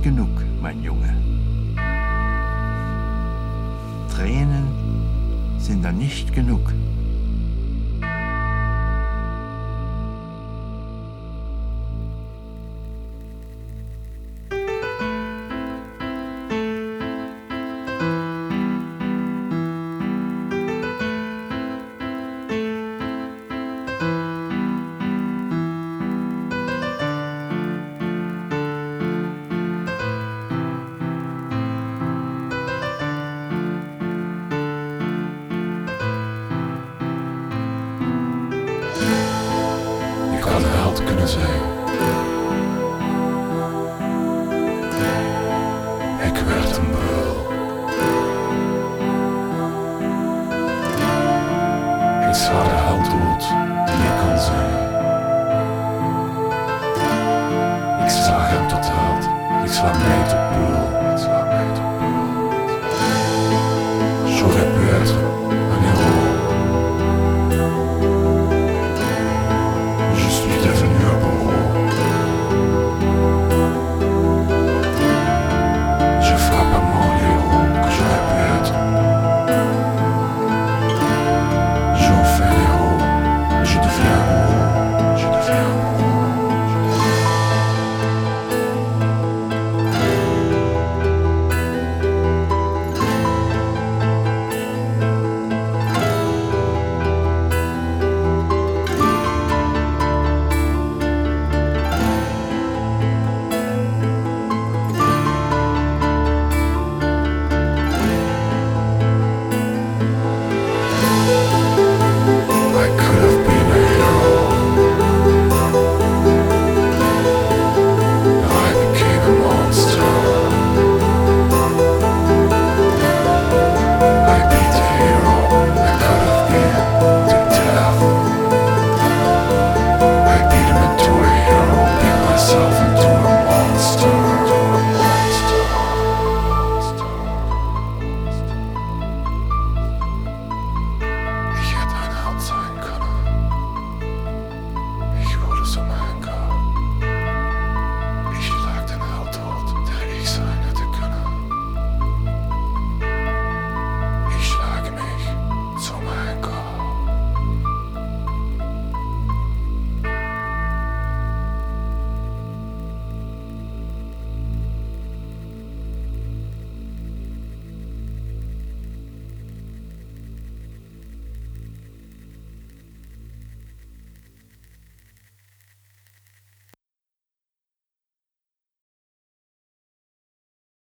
genoeg, mijn jongen. Tränen sind dann nicht genug. Ik had een held kunnen zijn. Ik werd een beul. Ik sla de held dood die ik kan zijn. Ik sla hem tot held. Ik sla mij tot beul. Zo heb je het